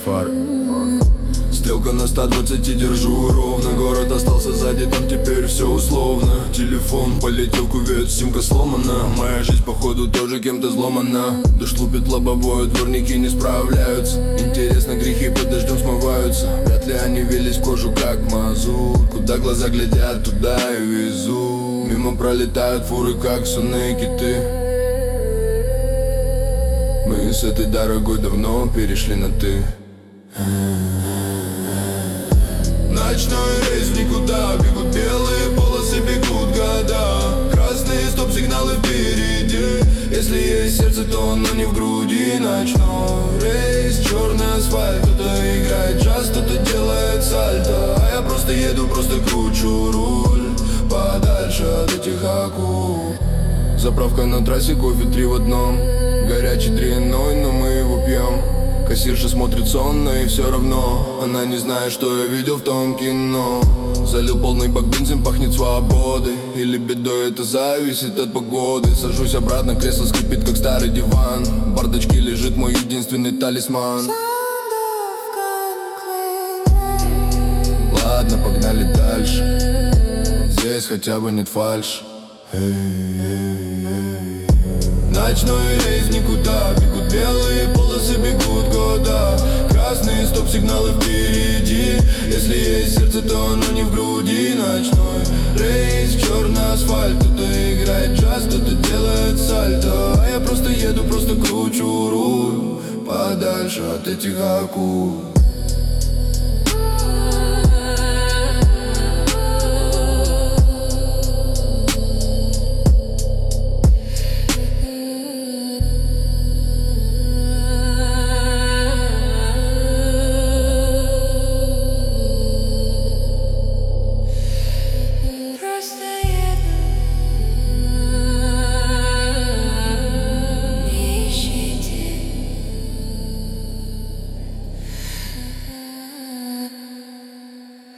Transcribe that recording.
фары. Стрелка на 120, держу ровно. Город остался сзади, там теперь все условно. Телефон полетел, кувет, симка сломана. Моя жизнь походу тоже кем-то взломана. Дождь лупит лобовое, дворники не справляются. Интересно, грехи под дождем смываются. Вряд ли они велись в кожу как мазут. Куда глаза глядят, туда и везу. Мимо пролетают фуры, как сонные киты. Мы с этой дорогой давно перешли на «ты». Ночной рейс в никуда, бегут белые полосы, бегут года. Красные стоп-сигналы впереди. Если есть сердце, то оно не в груди. Ночной рейс, черный асфальт. Кто-то играет джаз, кто-то делает сальто. А я просто еду, просто кручу руль подальше от этих акул. Заправка на трассе, кофе 3 в одном. Горячий дрянной, но мы его пьем. Кассирша смотрит сонно и все равно. Она не знает, что я видел в том кино. Залил полный бак бензин, пахнет свободой. Или бедой, это зависит от погоды. Сажусь обратно, кресло скрипит, как старый диван. В бардачке лежит мой единственный талисман. Ладно, погнали дальше. Здесь хотя бы нет фальши. Ночной рейс в никуда, бегут белые полосы, бегут года. Красные стоп-сигналы впереди. Если есть сердце, то оно не в груди. Ночной рейс, черный асфальт. Кто-то играет джаз, кто-то делает сальто. А я просто еду, просто кручу руль подальше от этих акул.